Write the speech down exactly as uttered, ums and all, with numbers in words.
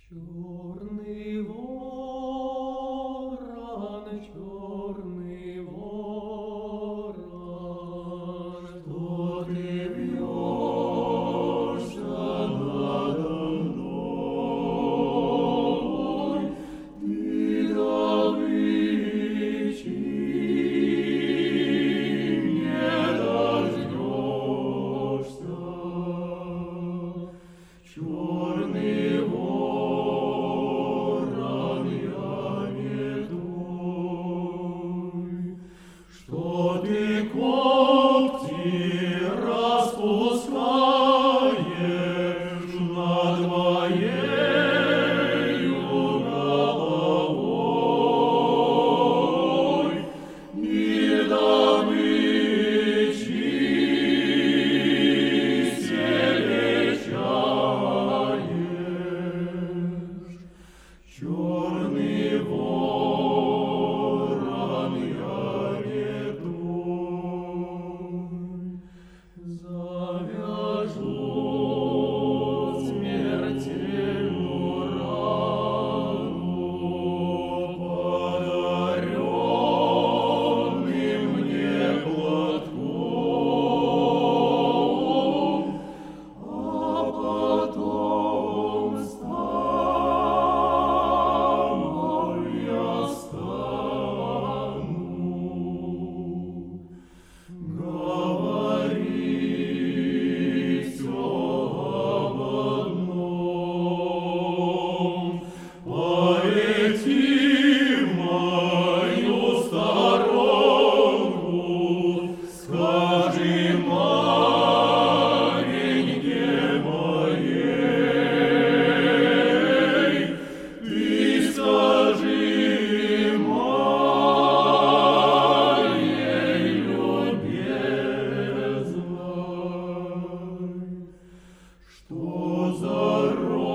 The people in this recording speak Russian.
Черный ворон, черный ворон, что ты вьешься надо мной, ты добычи не дождешься. Черный ворон, я не твой, что ты когти распускаешь над моею головой, и добычи себе чаешь. Черный ворон, я не твой, завяжу смертельную рану подаренным мне платком, а потом стану я стану говорить все об одном. Полети в мою сторонку, скажи маменьке моей, ты скажи моей любезной, что за род